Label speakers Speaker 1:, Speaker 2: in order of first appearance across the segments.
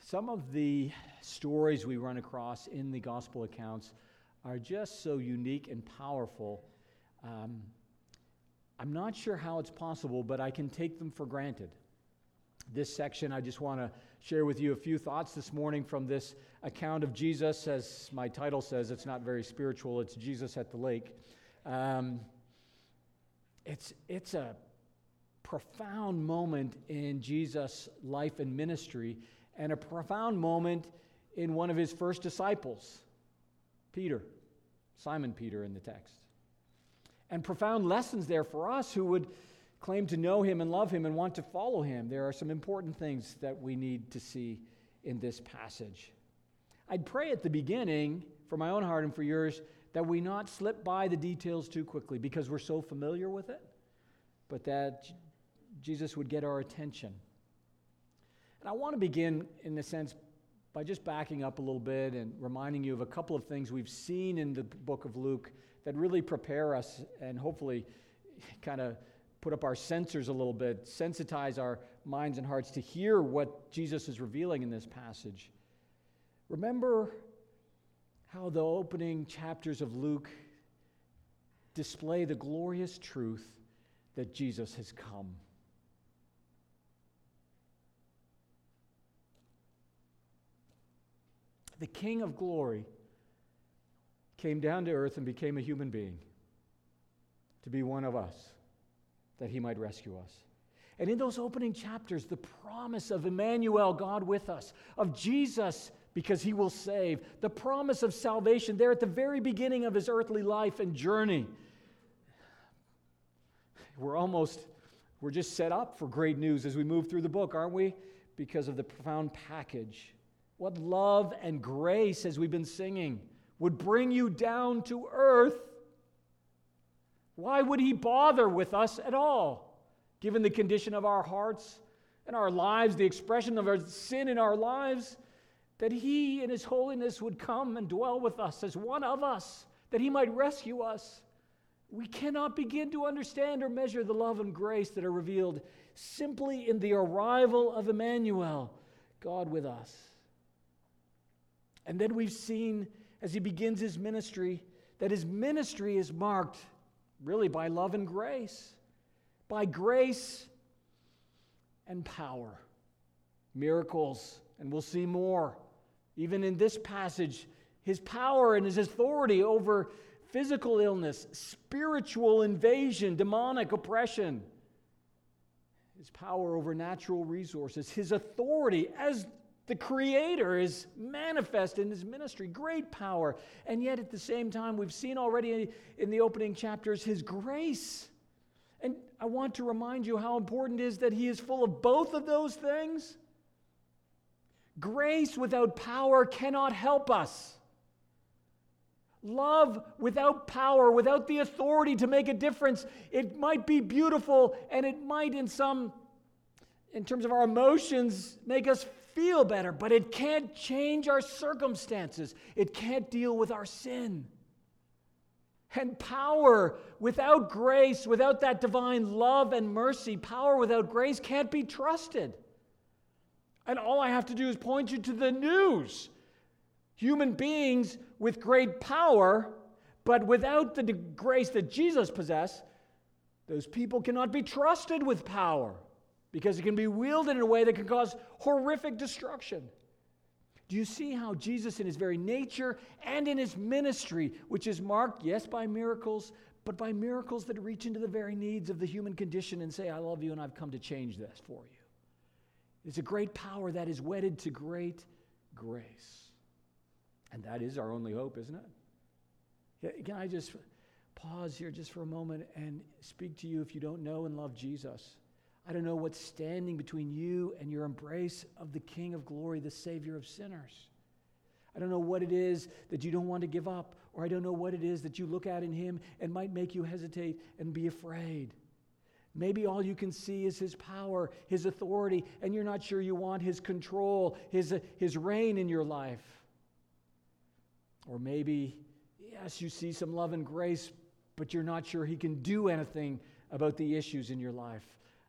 Speaker 1: Some of the stories we run across in the gospel accounts are just so unique and powerful. I'm not sure how it's possible, but I can take them for granted. This section, I just want to share with you a few thoughts this morning from this account of Jesus. As my title says, it's not very spiritual. It's Jesus at the lake. It's a profound moment in Jesus' life and ministry, and a profound moment in one of his first disciples, Peter, Simon Peter in the text. And profound lessons there for us who would claim to know him and love him and want to follow him. There are some important things that we need to see in this passage. I'd pray at the beginning, for my own heart and for yours, that we not slip by the details too quickly because we're so familiar with it, but that Jesus would get our attention. And I want to begin, in a sense, by just backing up a little bit and reminding you of a couple of things we've seen in the book of Luke that really prepare us and hopefully kind of put up our sensors a little bit, sensitize our minds and hearts to hear what Jesus is revealing in this passage. Remember how the opening chapters of Luke display the glorious truth that Jesus has come. The King of glory came down to earth and became a human being to be one of us, that he might rescue us. And in those opening chapters, the promise of Emmanuel, God with us, of Jesus because he will save, the promise of salvation there at the very beginning of his earthly life and journey. We're just set up for great news as we move through the book, aren't we? Because of the profound package. What love and grace, as we've been singing, would bring you down to earth. Why would he bother with us at all, given the condition of our hearts and our lives, the expression of our sin in our lives, that he in his holiness would come and dwell with us as one of us, that he might rescue us? We cannot begin to understand or measure the love and grace that are revealed simply in the arrival of Emmanuel, God with us. And then we've seen, as he begins his ministry, that his ministry is marked really by love and grace. By grace and power. Miracles, and we'll see more. Even in this passage, his power and his authority over physical illness, spiritual invasion, demonic oppression. His power over natural resources, his authority as the Creator is manifest in his ministry, great power. And yet at the same time, we've seen already in the opening chapters his grace. And I want to remind you how important it is that he is full of both of those things. Grace without power cannot help us. Love without power, without the authority to make a difference, it might be beautiful and it might in terms of our emotions, make us feel better, but it can't change our circumstances. It can't deal with our sin. And power without grace, without that divine love and mercy, power without grace can't be trusted. And all I have to do is point you to the news. Human beings with great power, but without the grace that Jesus possessed, those people cannot be trusted with power, because it can be wielded in a way that can cause horrific destruction. Do you see how Jesus in his very nature and in his ministry, which is marked, yes, by miracles, but by miracles that reach into the very needs of the human condition and say, I love you and I've come to change this for you. It's a great power that is wedded to great grace. And that is our only hope, isn't it? Can I just pause here just for a moment and speak to you if you don't know and love Jesus? I don't know what's standing between you and your embrace of the King of glory, the Savior of sinners. I don't know what it is that you don't want to give up, or I don't know what it is that you look at in him and might make you hesitate and be afraid. Maybe all you can see is his power, his authority, and you're not sure you want his control, his reign in your life. Or maybe, yes, you see some love and grace, but you're not sure he can do anything about the issues in your life.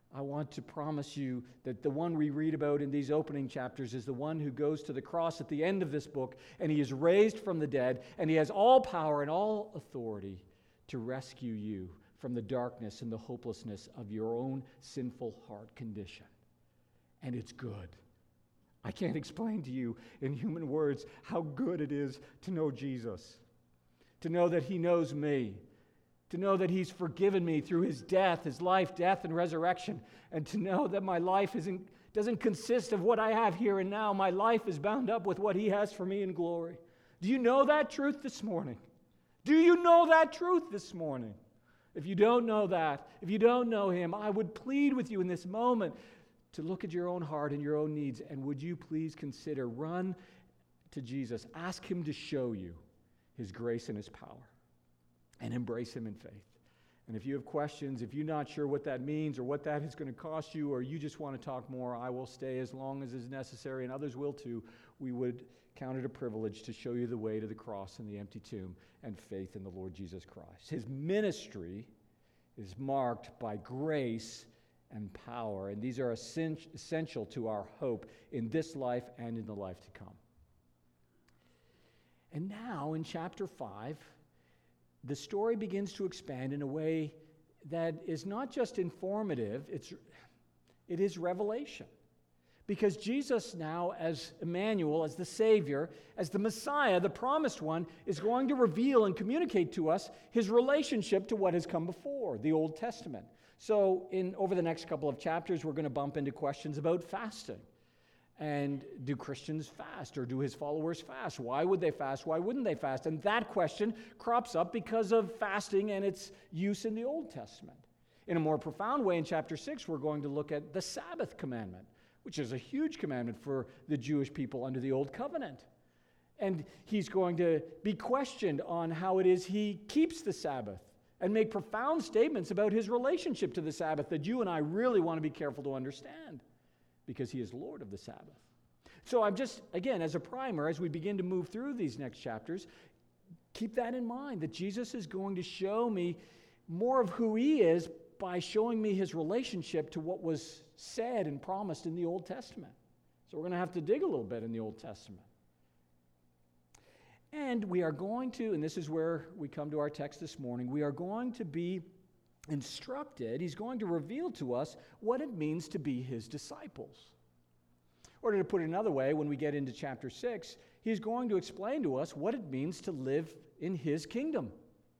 Speaker 1: I want to promise you that the one we read about in these opening chapters is the one who goes to the cross at the end of this book, and he is raised from the dead, and he has all power and all authority to rescue you from the darkness and the hopelessness of your own sinful heart condition. And it's good. I can't explain to you in human words how good it is to know Jesus, to know that he knows me, to know that he's forgiven me through his death, his life, death, and resurrection, and to know that my life doesn't consist of what I have here and now. My life is bound up with what he has for me in glory. Do you know that truth this morning? Do you know that truth this morning? If you don't know that, if you don't know him, I would plead with you in this moment to look at your own heart and your own needs, and would you please consider, run to Jesus, ask him to show you his grace and his power, and embrace him in faith. And if you have questions, if you're not sure what that means or what that is going to cost you, or you just want to talk more, I will stay as long as is necessary, and others will too. We would count it a privilege to show you the way to the cross and the empty tomb and faith in the Lord Jesus Christ. His ministry is marked by grace and power, and these are essential to our hope in this life and in the life to come. And now in chapter 5, the story begins to expand in a way that is not just informative, it is revelation. Because Jesus now, as Emmanuel, as the Savior, as the Messiah, the promised one, is going to reveal and communicate to us his relationship to what has come before, the Old Testament. So over the next couple of chapters, we're going to bump into questions about fasting. And do Christians fast, or do his followers fast? Why would they fast? Why wouldn't they fast? And that question crops up because of fasting and its use in the Old Testament. In a more profound way, in chapter 6, we're going to look at the Sabbath commandment, which is a huge commandment for the Jewish people under the Old Covenant. And he's going to be questioned on how it is he keeps the Sabbath and make profound statements about his relationship to the Sabbath that you and I really want to be careful to understand, because he is Lord of the Sabbath. So I'm just, again, as a primer, as we begin to move through these next chapters, keep that in mind, that Jesus is going to show me more of who he is by showing me his relationship to what was said and promised in the Old Testament. So we're going to have to dig a little bit in the Old Testament. And we are going to, and this is where we come to our text this morning, we are going to be instructed, he's going to reveal to us what it means to be his disciples. Or to put it another way, when we get into chapter 6, he's going to explain to us what it means to live in his kingdom.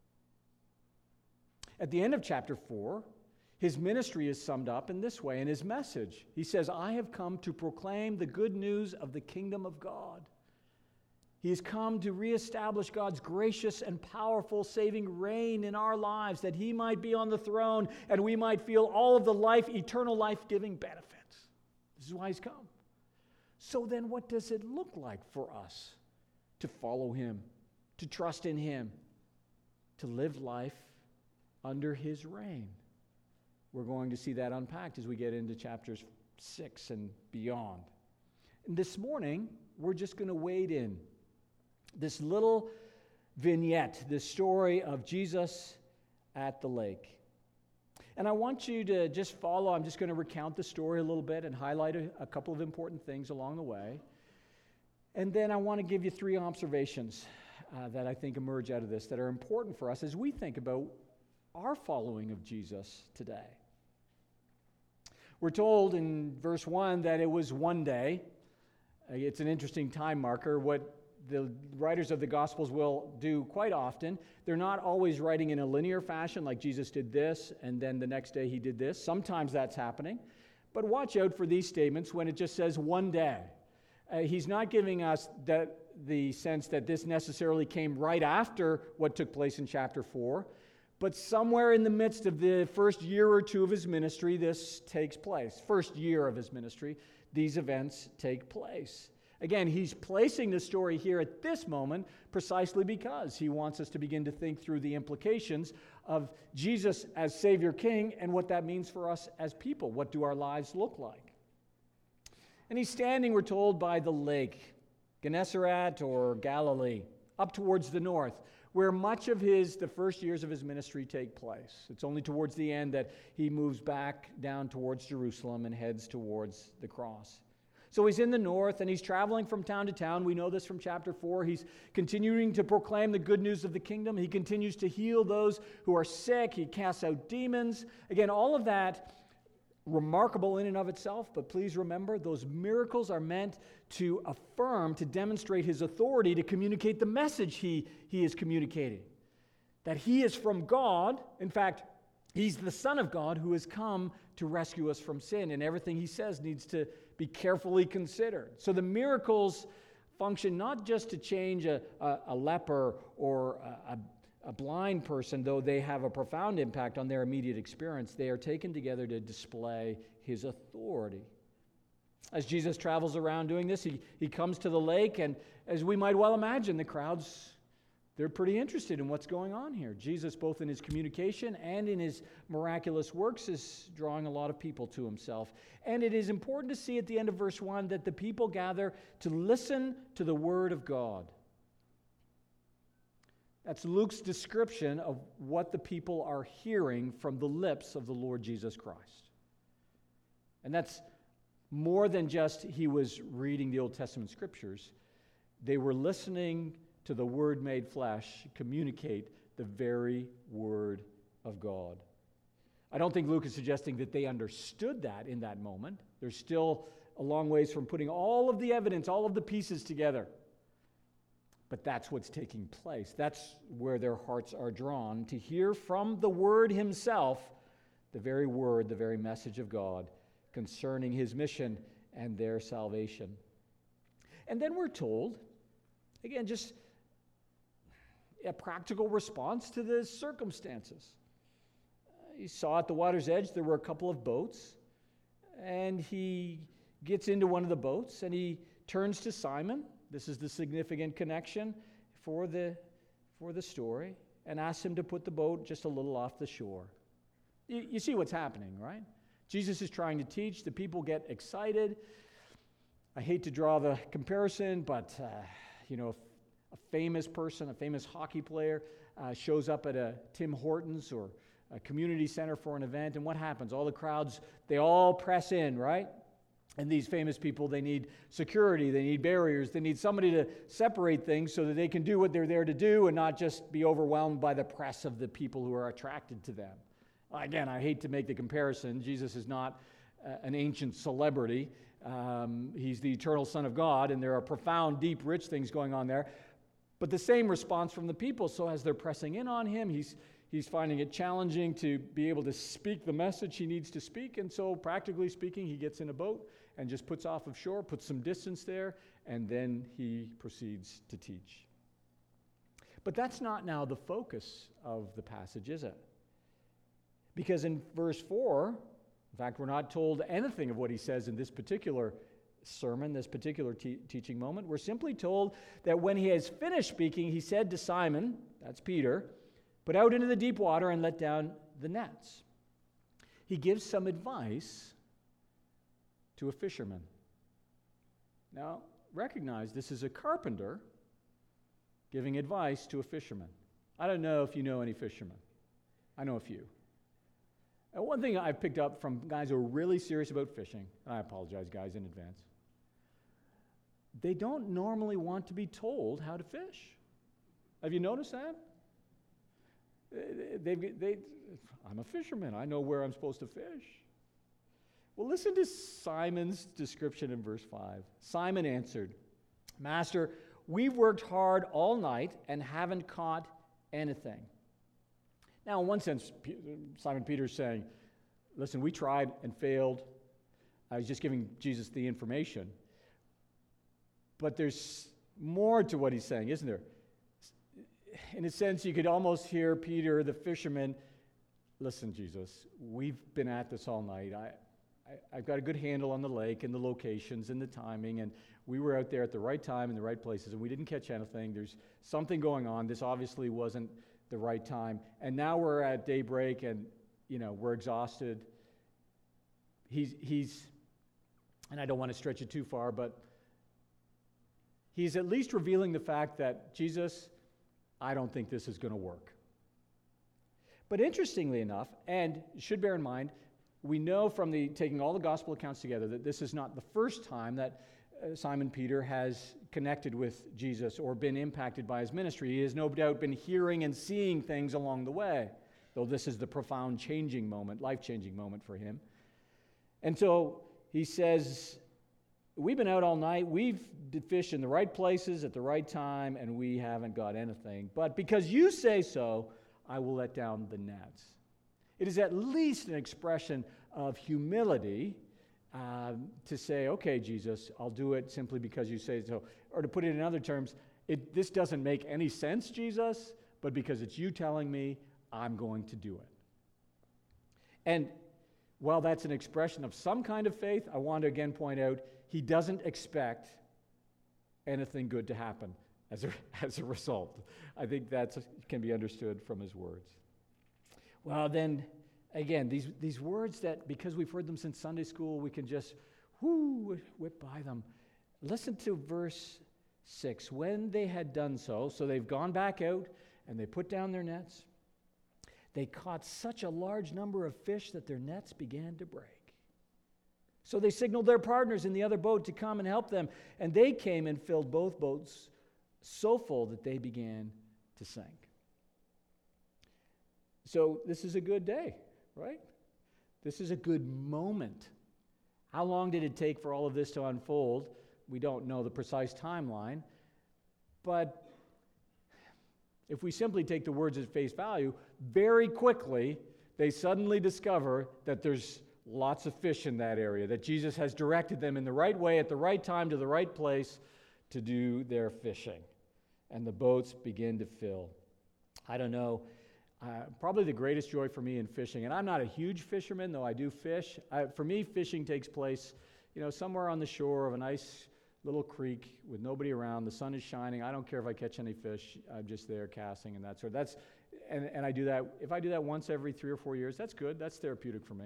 Speaker 1: At the end of chapter 4, his ministry is summed up in this way in his message. He says, I have come to proclaim the good news of the kingdom of God. He has come to reestablish God's gracious and powerful saving reign in our lives, that he might be on the throne and we might feel all of the eternal life-giving benefits. This is why he's come. So then what does it look like for us to follow him, to trust in him, to live life under his reign? We're going to see that unpacked as we get into chapters 6 and beyond. And this morning, we're just going to wade in this little vignette, this story of Jesus at the lake. And I want you to just follow. I'm just going to recount the story a little bit and highlight a couple of important things along the way. And then I want to give you 3 observations that I think emerge out of this that are important for us as we think about our following of Jesus today. We're told in verse 1 that it was one day. It's an interesting time marker. What the writers of the Gospels will do quite often, they're not always writing in a linear fashion like Jesus did this and then the next day he did this. Sometimes that's happening. But watch out for these statements when it just says one day. He's not giving us the sense that this necessarily came right after what took place in chapter 4, but somewhere in the midst of the first year or two of his ministry, this takes place. First year of his ministry, these events take place. Again, he's placing the story here at this moment precisely because he wants us to begin to think through the implications of Jesus as Savior King and what that means for us as people. What do our lives look like? And he's standing, we're told, by the lake, Gennesaret or Galilee, up towards the north, where much of the first years of his ministry take place. It's only towards the end that he moves back down towards Jerusalem and heads towards the cross. So he's in the north, and he's traveling from town to town. We know this from chapter 4. He's continuing to proclaim the good news of the kingdom. He continues to heal those who are sick. He casts out demons. Again, all of that remarkable in and of itself, but please remember, those miracles are meant to affirm, to demonstrate his authority, to communicate the message he is communicating. That he is from God. In fact, he's the Son of God who has come to rescue us from sin, and everything he says needs to be carefully considered. So the miracles function not just to change a leper or a blind person, though they have a profound impact on their immediate experience. They are taken together to display his authority. As Jesus travels around doing this, he comes to the lake, and as we might well imagine, the crowds, they're pretty interested in what's going on here. Jesus, both in his communication and in his miraculous works, is drawing a lot of people to himself. And it is important to see at the end of verse 1 that the people gather to listen to the word of God. That's Luke's description of what the people are hearing from the lips of the Lord Jesus Christ. And that's more than just he was reading the Old Testament scriptures. They were listening to the Word made flesh communicate the very Word of God. I don't think Luke is suggesting that they understood that in that moment. They're still a long ways from putting all of the evidence, all of the pieces together. But that's what's taking place. That's where their hearts are drawn, to hear from the Word himself the very word, the very message of God concerning his mission and their salvation. And then we're told, again, just a practical response to the circumstances. He saw at the water's edge there were a couple of boats, and he gets into one of the boats, and he turns to Simon. This is the significant connection for the story, and asks him to put the boat just a little off the shore. You see what's happening, right? Jesus is trying to teach. The people get excited. I hate to draw the comparison, but a famous person, a famous hockey player, shows up at a Tim Hortons or a community center for an event, and what happens? All the crowds, they all press in, right? And these famous people, they need security, they need barriers, they need somebody to separate things so that they can do what they're there to do and not just be overwhelmed by the press of the people who are attracted to them. Again, I hate to make the comparison. Jesus is not an ancient celebrity. He's the eternal Son of God, and there are profound, deep, rich things going on there. But the same response from the people. So as they're pressing in on him, he's finding it challenging to be able to speak the message he needs to speak. And so practically speaking, he gets in a boat and just puts off of shore, puts some distance there, and then he proceeds to teach. But that's not now the focus of the passage, is it? Because in verse 4, in fact, we're not told anything of what he says in this particular sermon, this particular teaching moment. We're simply told that when he has finished speaking, he said to Simon, that's Peter, put out into the deep water and let down the nets. He gives some advice to a fisherman. Now, recognize this is a carpenter giving advice to a fisherman. I don't know if you know any fishermen. I know a few. And one thing I've picked up from guys who are really serious about fishing, and I apologize, guys, in advance, they don't normally want to be told how to fish. Have you noticed that? I'm a fisherman. I know where I'm supposed to fish. Well, listen to Simon's description in verse 5. Simon answered, Master, we've worked hard all night and haven't caught anything. Now, in one sense, Simon Peter's saying, listen, we tried and failed. I was just giving Jesus the information. But there's more to what he's saying, isn't there? In a sense, you could almost hear Peter, the fisherman, listen, Jesus, we've been at this all night. I've got a good handle on the lake and the locations and the timing, and we were out there at the right time in the right places, and we didn't catch anything. There's something going on. This obviously wasn't the right time. And now we're at daybreak, and, we're exhausted. He's, and I don't want to stretch it too far, but he's at least revealing the fact that Jesus, I don't think this is going to work. But interestingly enough, and you should bear in mind, we know from taking all the gospel accounts together that this is not the first time that Simon Peter has connected with Jesus or been impacted by his ministry. He has no doubt been hearing and seeing things along the way, though this is the profound changing moment, life-changing moment for him. And so he says, we've been out all night, we've fished in the right places at the right time, and we haven't got anything. But because you say so, I will let down the nets. It is at least an expression of humility to say, okay, Jesus, I'll do it simply because you say so. Or to put it in other terms, this doesn't make any sense, Jesus, but because it's you telling me, I'm going to do it. And while that's an expression of some kind of faith, I want to again point out, he doesn't expect anything good to happen as a result. I think that can be understood from his words. Well, then, again, these words that, because we've heard them since Sunday school, we can just whip by them. Listen to verse 6. When they had done so they've gone back out and they put down their nets, they caught such a large number of fish that their nets began to break. So they signaled their partners in the other boat to come and help them, and they came and filled both boats so full that they began to sink. So this is a good day, right? This is a good moment. How long did it take for all of this to unfold? We don't know the precise timeline, but if we simply take the words at face value, very quickly they suddenly discover that there's lots of fish in that area, that Jesus has directed them in the right way at the right time to the right place to do their fishing. And the boats begin to fill. I don't know, probably the greatest joy for me in fishing, and I'm not a huge fisherman, though I do fish. For me, fishing takes place, somewhere on the shore of a nice little creek with nobody around. The sun is shining. I don't care if I catch any fish. I'm just there casting and that sort. And I do that. If I do that once every 3 or 4 years, that's good. That's therapeutic for me.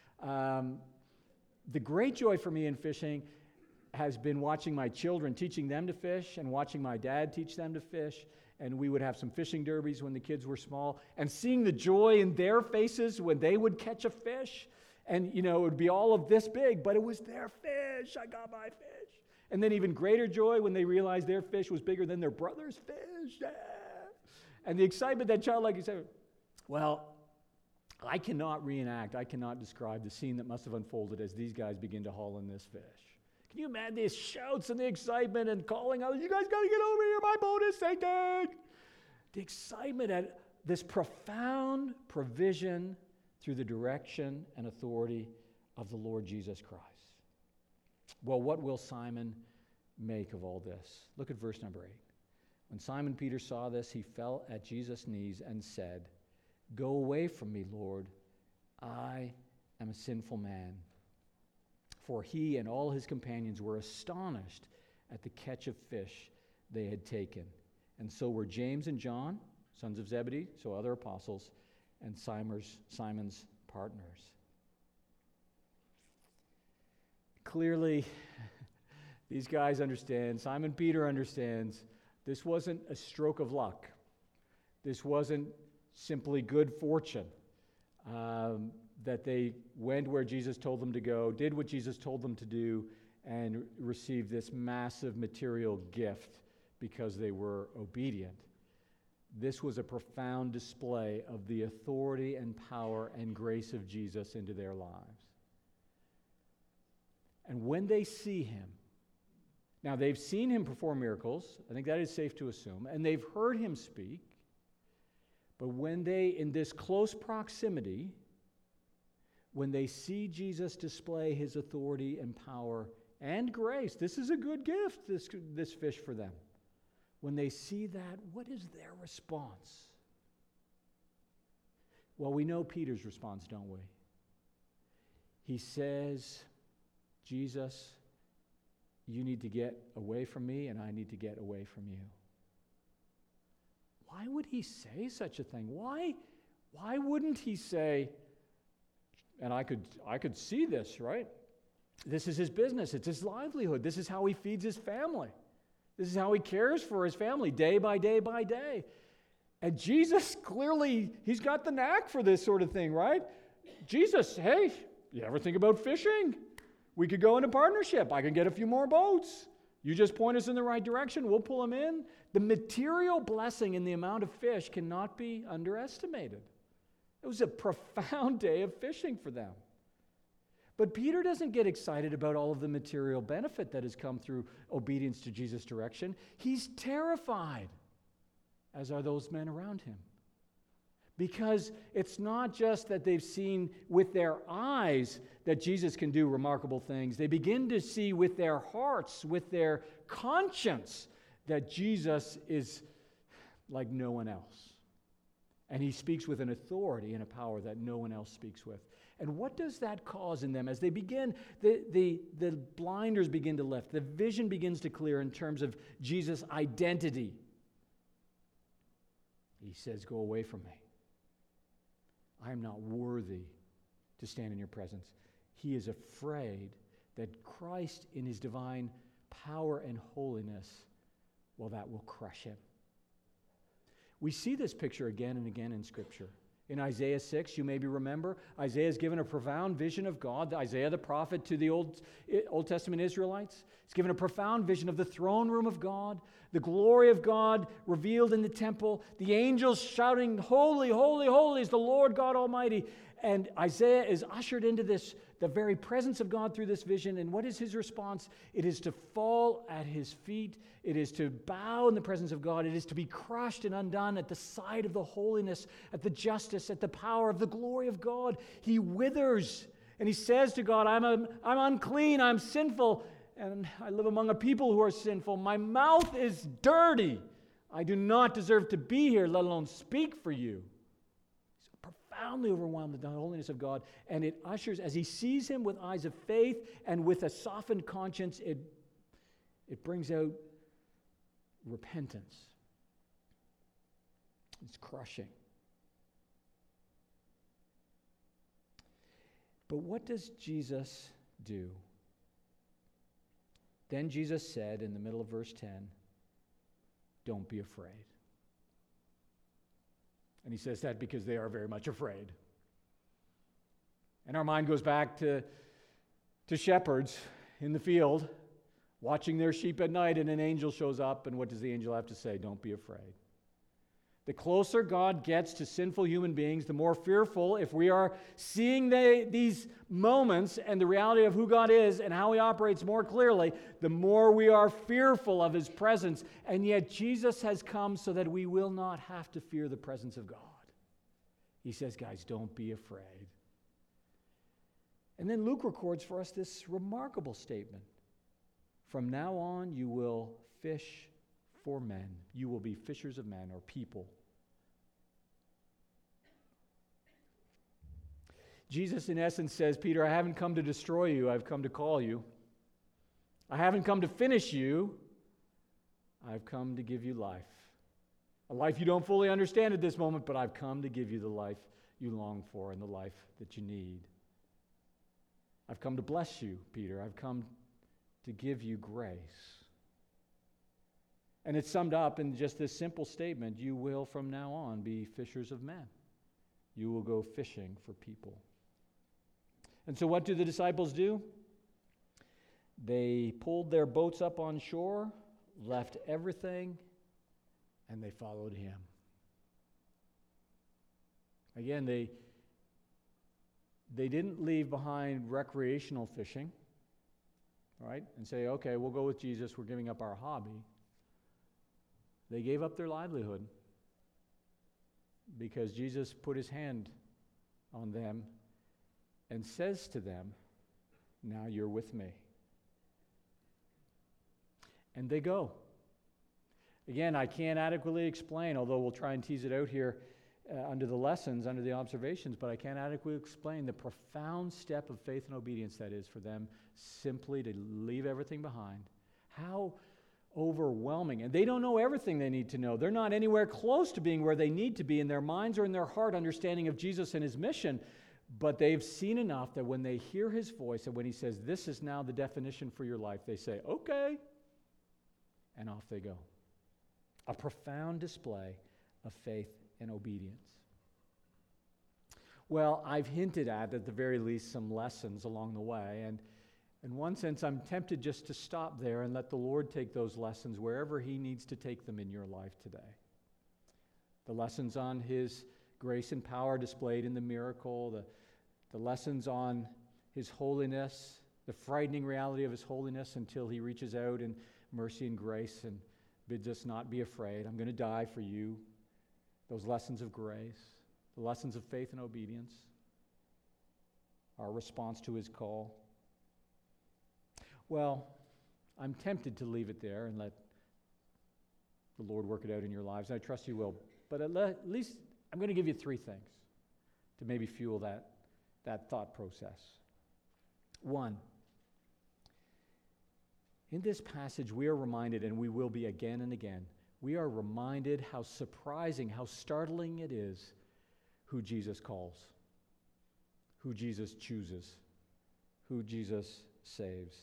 Speaker 1: The great joy for me in fishing has been watching my children, teaching them to fish, and watching my dad teach them to fish. And we would have some fishing derbies when the kids were small, and seeing the joy in their faces when they would catch a fish. And, it would be all of this big, but it was their fish. I got my fish. And then even greater joy when they realized their fish was bigger than their brother's fish. Yeah. And the excitement that childlike excitement. Well, I cannot describe the scene that must have unfolded as these guys begin to haul in this fish. Can you imagine these shouts and the excitement and calling out, you guys got to get over here, my boat is sinking. The excitement at this profound provision through the direction and authority of the Lord Jesus Christ. Well, what will Simon make of all this? Look at verse number 8. When Simon Peter saw this, he fell at Jesus' knees and said, "Go away from me, Lord. I am a sinful man." For he and all his companions were astonished at the catch of fish they had taken. And so were James and John, sons of Zebedee, so other apostles, and Simon's partners. Clearly, these guys understand, Simon Peter understands, this wasn't a stroke of luck. This wasn't simply good fortune. That they went where Jesus told them to go, did what Jesus told them to do, and received this massive material gift because they were obedient. This was a profound display of the authority and power and grace of Jesus into their lives. And when they see him, now they've seen him perform miracles, I think that is safe to assume, and they've heard him speak, but when they, in this close proximity, when they see Jesus display his authority and power and grace, this is a good gift, this fish for them. When they see that, what is their response? Well, we know Peter's response, don't we? He says, Jesus, you need to get away from me, and I need to get away from you. Why would he say such a thing? Why wouldn't he say, and I could see this, right? This is his business. It's his livelihood. This is how he feeds his family. This is how he cares for his family day by day by day. And Jesus, clearly, he's got the knack for this sort of thing, right? Jesus, hey, you ever think about fishing? We could go into partnership. I can get a few more boats. You just point us in the right direction. We'll pull them in. The material blessing in the amount of fish cannot be underestimated. It was a profound day of fishing for them. But Peter doesn't get excited about all of the material benefit that has come through obedience to Jesus' direction. He's terrified, as are those men around him. Because it's not just that they've seen with their eyes that Jesus can do remarkable things. They begin to see with their hearts, with their conscience, that Jesus is like no one else. And he speaks with an authority and a power that no one else speaks with. And what does that cause in them? As they begin, the blinders begin to lift. The vision begins to clear in terms of Jesus' identity. He says, "Go away from me. I am not worthy to stand in your presence." He is afraid that Christ in his divine power and holiness, well, that will crush him. We see this picture again and again in Scripture. In Isaiah 6, you maybe remember, Isaiah is given a profound vision of God, Isaiah the prophet to the Old Testament Israelites. He's given a profound vision of the throne room of God, the glory of God revealed in the temple, the angels shouting, "Holy, holy, holy is the Lord God Almighty." And Isaiah is ushered into this, the very presence of God through this vision. And what is his response? It is to fall at his feet. It is to bow in the presence of God. It is to be crushed and undone at the sight of the holiness, at the justice, at the power of the glory of God. He withers and he says to God, I'm unclean, I'm sinful, and I live among a people who are sinful. My mouth is dirty. I do not deserve to be here, let alone speak for you. Profoundly overwhelmed with the holiness of God, and it ushers, as he sees him with eyes of faith and with a softened conscience, it brings out repentance. It's crushing. But what does Jesus do? Then Jesus said in the middle of verse 10, "Don't be afraid." And he says that because they are very much afraid. And our mind goes back to shepherds in the field, watching their sheep at night, and an angel shows up, and what does the angel have to say? Don't be afraid. The closer God gets to sinful human beings, the more fearful, if we are seeing these moments and the reality of who God is and how he operates more clearly, the more we are fearful of his presence. And yet Jesus has come so that we will not have to fear the presence of God. He says, guys, don't be afraid. And then Luke records for us this remarkable statement. From now on, you will fish for men. You will be fishers of men, or people. Jesus, in essence, says, Peter, I haven't come to destroy you. I've come to call you. I haven't come to finish you. I've come to give you life. A life you don't fully understand at this moment, but I've come to give you the life you long for and the life that you need. I've come to bless you, Peter. I've come to give you grace. And it's summed up in just this simple statement: you will from now on be fishers of men. You will go fishing for people. And so what do the disciples do? They pulled their boats up on shore, left everything, and they followed him. Again, they didn't leave behind recreational fishing, right? And say, okay, we'll go with Jesus, we're giving up our hobby. They gave up their livelihood because Jesus put his hand on them and says to them, now you're with me. And they go. Again, I can't adequately explain, although we'll try and tease it out here under the lessons, under the observations, but I can't adequately explain the profound step of faith and obedience that is for them simply to leave everything behind. How overwhelming. And they don't know everything they need to know. They're not anywhere close to being where they need to be in their minds or in their heart, understanding of Jesus and his mission. But they've seen enough that when they hear his voice and when he says, this is now the definition for your life, they say, okay. And off they go. A profound display of faith and obedience. Well, I've hinted at the very least, some lessons along the way. And in one sense, I'm tempted just to stop there and let the Lord take those lessons wherever He needs to take them in your life today. The lessons on His grace and power displayed in the miracle, the lessons on His holiness, the frightening reality of His holiness until He reaches out in mercy and grace and bids us not be afraid. I'm going to die for you. Those lessons of grace, the lessons of faith and obedience, our response to His call. Well, I'm tempted to leave it there and let the Lord work it out in your lives. I trust He will. But at least I'm going to give you 3 things to maybe fuel that thought process. 1, in this passage we are reminded, and we will be again and again, we are reminded how surprising, how startling it is who Jesus calls, who Jesus chooses, who Jesus saves.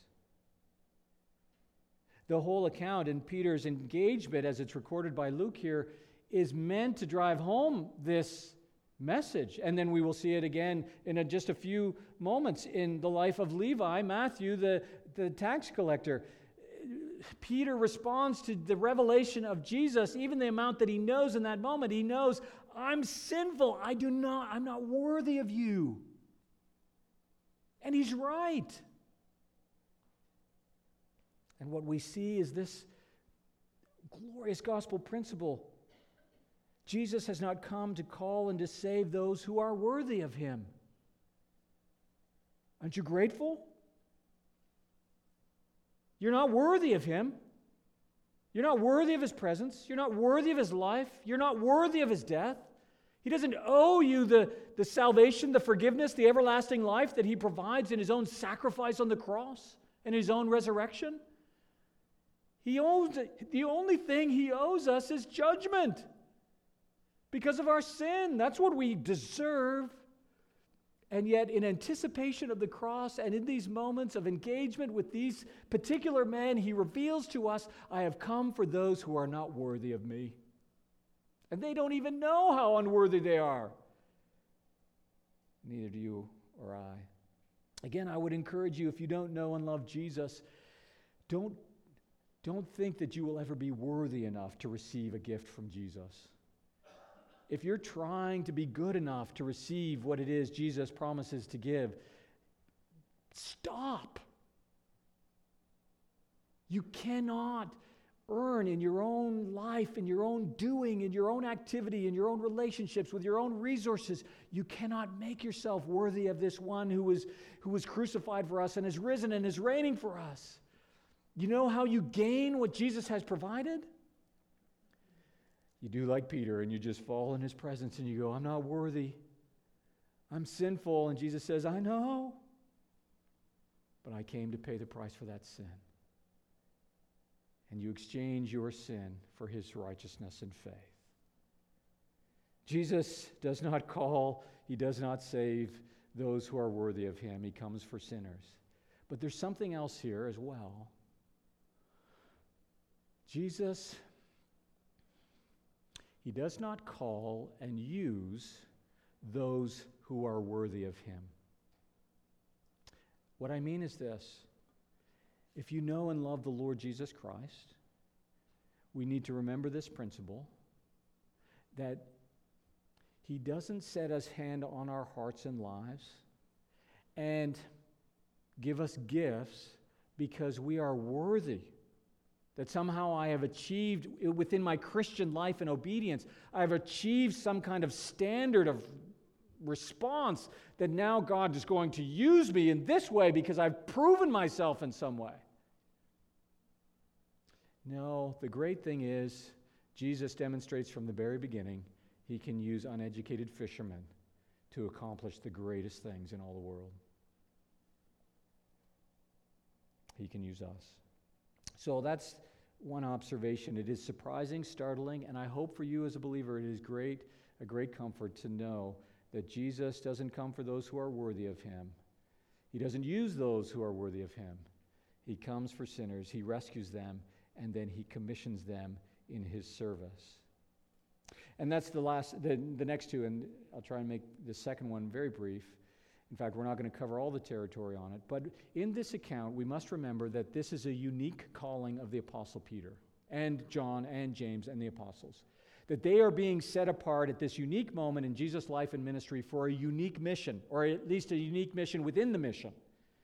Speaker 1: The whole account in Peter's engagement, as it's recorded by Luke here, is meant to drive home this message. And then we will see it again in just a few moments in the life of Levi, Matthew, the tax collector. Peter responds to the revelation of Jesus, even the amount that he knows in that moment. He knows, I'm sinful. I'm not worthy of you. And he's right. And what we see is this glorious gospel principle. Jesus has not come to call and to save those who are worthy of Him. Aren't you grateful? You're not worthy of Him. You're not worthy of His presence. You're not worthy of His life. You're not worthy of His death. He doesn't owe you the salvation, the forgiveness, the everlasting life that He provides in His own sacrifice on the cross and His own resurrection. The only thing He owes us is judgment because of our sin. That's what we deserve. And yet, in anticipation of the cross and in these moments of engagement with these particular men, He reveals to us, I have come for those who are not worthy of me. And they don't even know how unworthy they are. Neither do you or I. Again, I would encourage you, if you don't know and love Jesus, don't think that you will ever be worthy enough to receive a gift from Jesus. If you're trying to be good enough to receive what it is Jesus promises to give, stop. You cannot earn in your own life, in your own doing, in your own activity, in your own relationships, with your own resources. You cannot make yourself worthy of this one who was crucified for us and is risen and is reigning for us. You know how you gain what Jesus has provided? You do like Peter and you just fall in His presence and you go, I'm not worthy. I'm sinful. And Jesus says, I know, but I came to pay the price for that sin. And you exchange your sin for His righteousness and faith. Jesus does not call, He does not save those who are worthy of Him. He comes for sinners. But there's something else here as well. Jesus, He does not call and use those who are worthy of Him. What I mean is this. If you know and love the Lord Jesus Christ, we need to remember this principle, that He doesn't set His hand on our hearts and lives and give us gifts because we are worthy. That somehow I have achieved within my Christian life and obedience, I have achieved some kind of standard of response that now God is going to use me in this way because I've proven myself in some way. No, the great thing is Jesus demonstrates from the very beginning He can use uneducated fishermen to accomplish the greatest things in all the world. He can use us. So that's one observation. It is surprising, startling, and I hope for you as a believer it is a great comfort to know that Jesus doesn't come for those who are worthy of Him. He doesn't use those who are worthy of Him. He comes for sinners, He rescues them, and then He commissions them in His service. And that's the next two, and I'll try and make the second one very brief. In fact, we're not going to cover all the territory on it. But in this account, we must remember that this is a unique calling of the Apostle Peter and John and James and the apostles. That they are being set apart at this unique moment in Jesus' life and ministry for a unique mission, or at least a unique mission within the mission.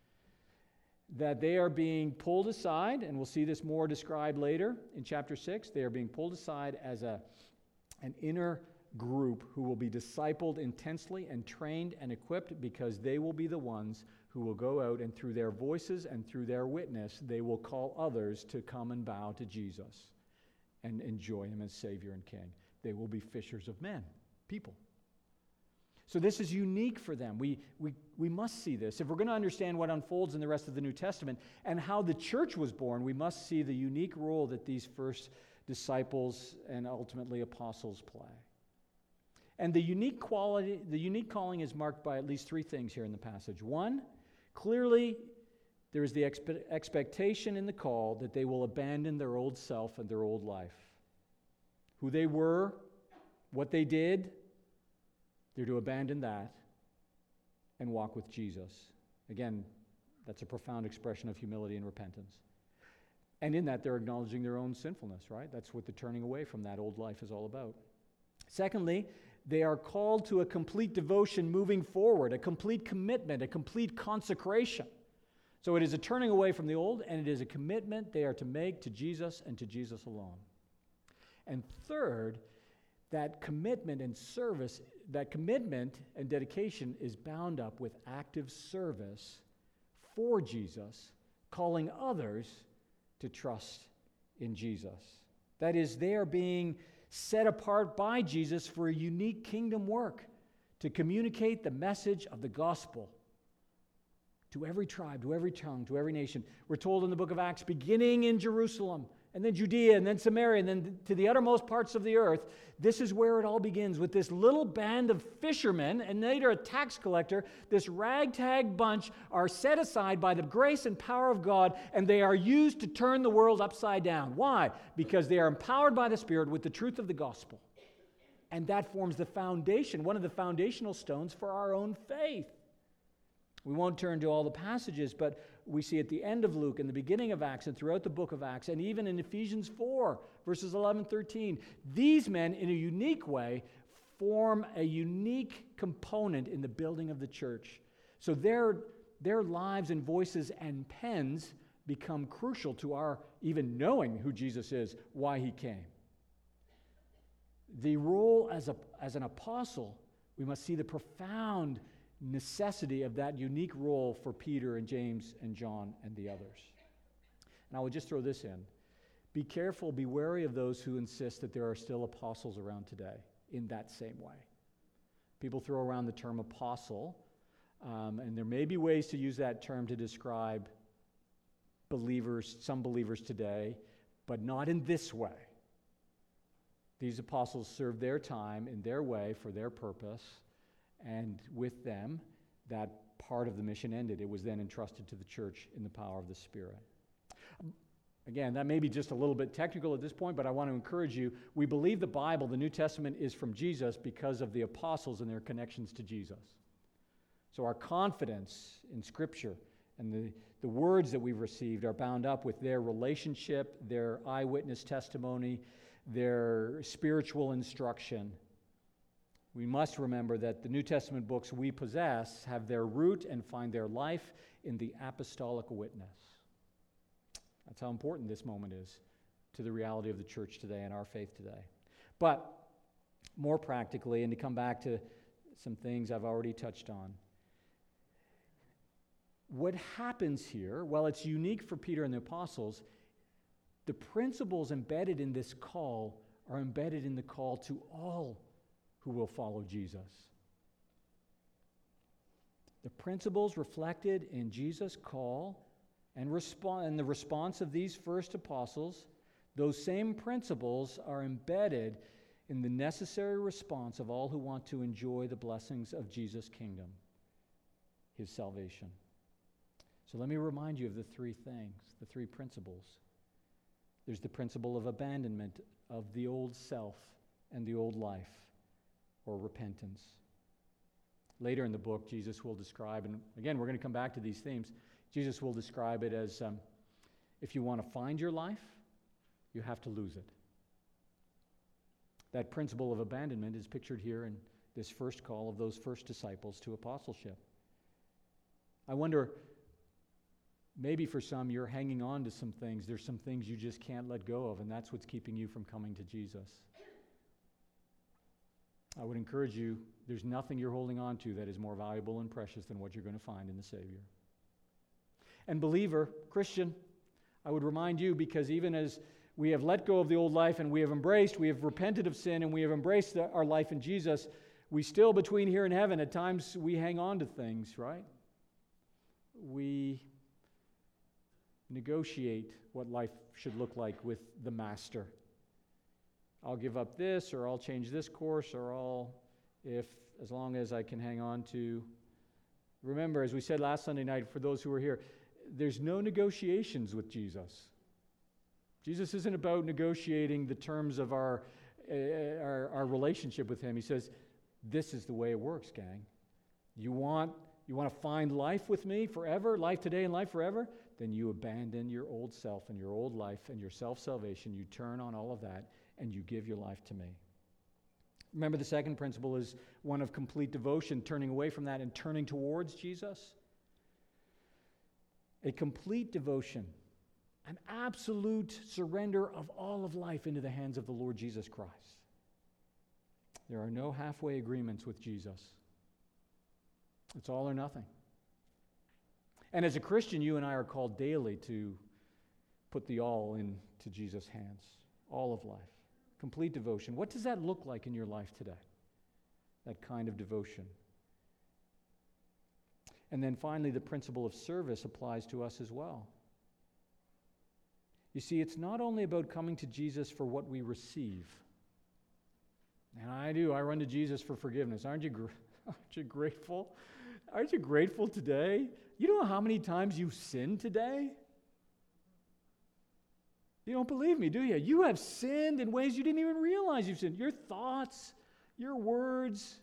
Speaker 1: That they are being pulled aside, and we'll see this more described later in chapter 6. They are being pulled aside as an inner group who will be discipled intensely and trained and equipped, because they will be the ones who will go out and through their voices and through their witness, they will call others to come and bow to Jesus and enjoy him as Savior and King. They will be fishers of men, people. So this is unique for them. We must see this. If we're going to understand what unfolds in the rest of the New Testament and how the church was born, we must see the unique role that these first disciples and ultimately apostles play. And the unique calling is marked by at least three things here in the passage. One, clearly there is the expectation in the call that they will abandon their old self and their old life. Who they were, what they did, they're to abandon that and walk with Jesus. Again, that's a profound expression of humility and repentance. And in that, they're acknowledging their own sinfulness, right? That's what the turning away from that old life is all about. Secondly, they are called to a complete devotion moving forward, a complete commitment, a complete consecration. So it is a turning away from the old, and it is a commitment they are to make to Jesus and to Jesus alone. And third, that commitment and service, that commitment and dedication is bound up with active service for Jesus, calling others to trust in Jesus. That is, they are being set apart by Jesus for a unique kingdom work to communicate the message of the gospel to every tribe, to every tongue, to every nation. We're told in the book of Acts, beginning in Jerusalem, and then Judea, and then Samaria, and then to the uttermost parts of the earth. This is where it all begins, with this little band of fishermen, and later a tax collector. This ragtag bunch are set aside by the grace and power of God, and they are used to turn the world upside down. Why? Because they are empowered by the Spirit with the truth of the gospel. And that forms the foundation, one of the foundational stones for our own faith. We won't turn to all the passages, but we see at the end of Luke, in the beginning of Acts, and throughout the book of Acts, and even in Ephesians 4, verses 11 and 13, these men, in a unique way, form a unique component in the building of the church. So their lives and voices and pens become crucial to our even knowing who Jesus is, why he came. The role as an apostle, we must see the profound necessity of that unique role for Peter and James and John and the others. And I will just throw this in. Be careful, be wary of those who insist that there are still apostles around today in that same way. People throw around the term apostle, and there may be ways to use that term to describe believers, some believers today, but not in this way. These apostles served their time in their way for their purpose, and with them, that part of the mission ended. It was then entrusted to the church in the power of the Spirit. Again, that may be just a little bit technical at this point, but I want to encourage you. We believe the Bible, the New Testament, is from Jesus because of the apostles and their connections to Jesus. So our confidence in Scripture and the words that we've received are bound up with their relationship, their eyewitness testimony, their spiritual instruction. We must remember that the New Testament books we possess have their root and find their life in the apostolic witness. That's how important this moment is to the reality of the church today and our faith today. But more practically, and to come back to some things I've already touched on, what happens here, while it's unique for Peter and the apostles, the principles embedded in this call are embedded in the call to all who will follow Jesus. The principles reflected in Jesus' call and the response of these first apostles, those same principles are embedded in the necessary response of all who want to enjoy the blessings of Jesus' kingdom, his salvation. So let me remind you of the three things, the three principles. There's the principle of abandonment of the old self and the old life, or repentance. Later in the book, Jesus will describe, and again, we're going to come back to these themes, Jesus will describe it as if you want to find your life, you have to lose it. That principle of abandonment is pictured here in this first call of those first disciples to apostleship. I wonder, maybe for some, you're hanging on to some things. There's some things you just can't let go of, and that's what's keeping you from coming to Jesus. I would encourage you, there's nothing you're holding on to that is more valuable and precious than what you're going to find in the Savior. And believer, Christian, I would remind you, because even as we have let go of the old life and we have repented of sin and we have embraced our life in Jesus, we still, between here and heaven, at times we hang on to things, right? We negotiate what life should look like with the Master. I'll give up this, or I'll change this course, or as long as I can hang on to. Remember, as we said last Sunday night, for those who were here, there's no negotiations with Jesus. Jesus isn't about negotiating the terms of our relationship with Him. He says, this is the way it works, gang. You want to find life with me forever, life today and life forever? Then you abandon your old self and your old life and your self-salvation. You turn on all of that and you give your life to me. Remember, the second principle is one of complete devotion, turning away from that and turning towards Jesus. A complete devotion, an absolute surrender of all of life into the hands of the Lord Jesus Christ. There are no halfway agreements with Jesus. It's all or nothing. And as a Christian, you and I are called daily to put the all into Jesus' hands, all of life. Complete devotion. What does that look like in your life today? That kind of devotion. And then finally, the principle of service applies to us as well. You see, it's not only about coming to Jesus for what we receive. And I run to Jesus for forgiveness. Aren't you grateful? Aren't you grateful today? You know how many times you've sinned today? You don't believe me, do you? You have sinned in ways you didn't even realize you've sinned. Your thoughts, your words,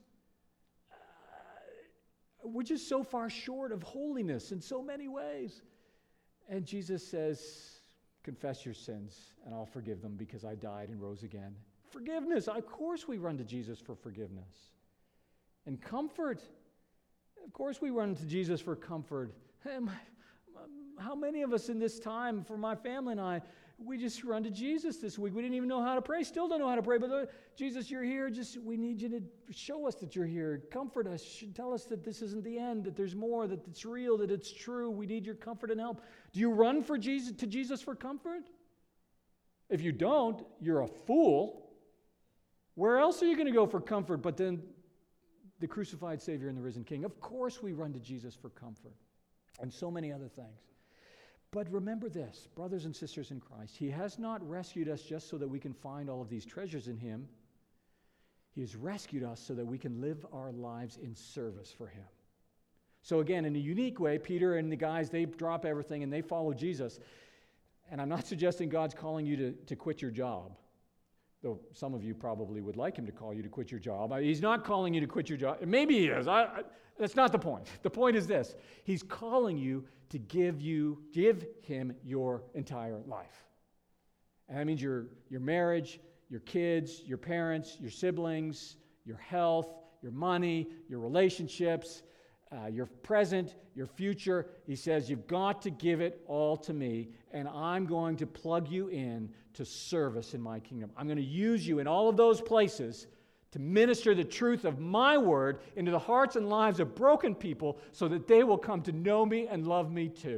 Speaker 1: we're just so far short of holiness in so many ways. And Jesus says, confess your sins and I'll forgive them because I died and rose again. Forgiveness. Of course we run to Jesus for forgiveness. And comfort. Of course we run to Jesus for comfort. How many of us in this time, for my family and I, we just run to Jesus this week. We didn't even know how to pray. Still don't know how to pray. But Jesus, you're here. We need you to show us that you're here. Comfort us. Tell us that this isn't the end, that there's more, that it's real, that it's true. We need your comfort and help. Do you run to Jesus for comfort? If you don't, you're a fool. Where else are you going to go for comfort but then the crucified Savior and the risen King? Of course we run to Jesus for comfort and so many other things. But remember this, brothers and sisters in Christ, He has not rescued us just so that we can find all of these treasures in Him. He has rescued us so that we can live our lives in service for Him. So again, in a unique way, Peter and the guys, they drop everything and they follow Jesus. And I'm not suggesting God's calling you to quit your job, though some of you probably would like Him to call you to quit your job. He's not calling you to quit your job. Maybe He is. That's not the point. The point is this. He's calling you to give Him your entire life. And that means your marriage, your kids, your parents, your siblings, your health, your money, your relationships, your present, your future. He says, you've got to give it all to me, and I'm going to plug you in to service in my kingdom. I'm going to use you in all of those places to minister the truth of my word into the hearts and lives of broken people so that they will come to know me and love me too.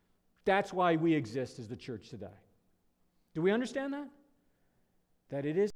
Speaker 1: That's why we exist as the church today. Do we understand that? That it is